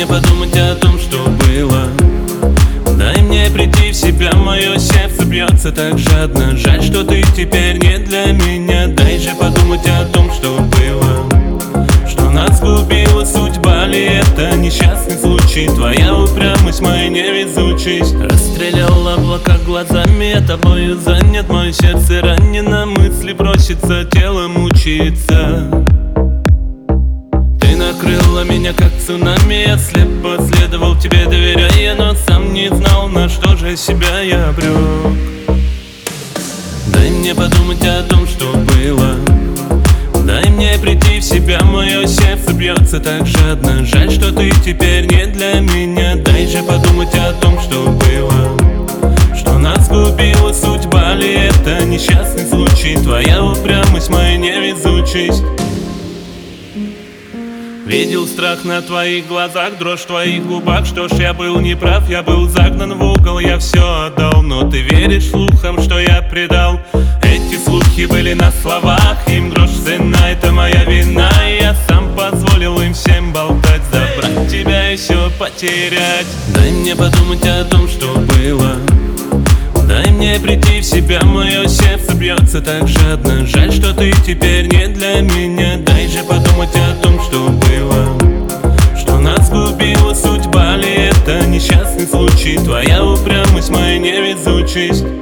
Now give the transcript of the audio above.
мне подумать о том, что было. Дай мне прийти в себя, мое сердце бьется так жадно. Жаль, что ты теперь не для меня. Дай же подумать о том, что было. Что нас губила судьба ли это несчастный случай? Твоя упрямость, моя невезучесть. Расстрелял облака глазами, я тобою занят. Мое сердце ранено, мысли просится, тело мучается. Ты накрыла меня как цунами, я слепо следовал тебе, доверяя, но сам не знал, на что же себя я обрек. Дай мне подумать о том, что было. Дай мне прийти в себя, мое сердце бьется так жадно. Жаль, что ты теперь не для меня. Дай же подумать о том, что было. Что нас губила судьба ли это несчастный случай? Твоя упрямость, моя невезучесть. Видел страх на твоих глазах, дрожь в твоих губах. Что ж, я был неправ, я был загнан в угол, я все отдал. Но ты веришь слухам, что я предал? Эти слухи были на словах, им грош цена, это моя вина. И я сам позволил им всем болтать, забрать тебя и все потерять. Дай мне подумать о том, что было. Дай мне прийти в себя, мое сердце бьется так жадно. Жаль, что ты теперь не для меня. Дай же подумать о том, что было. Что нас губила судьба ли это несчастный случай? Твоя упрямость, моя невезучесть.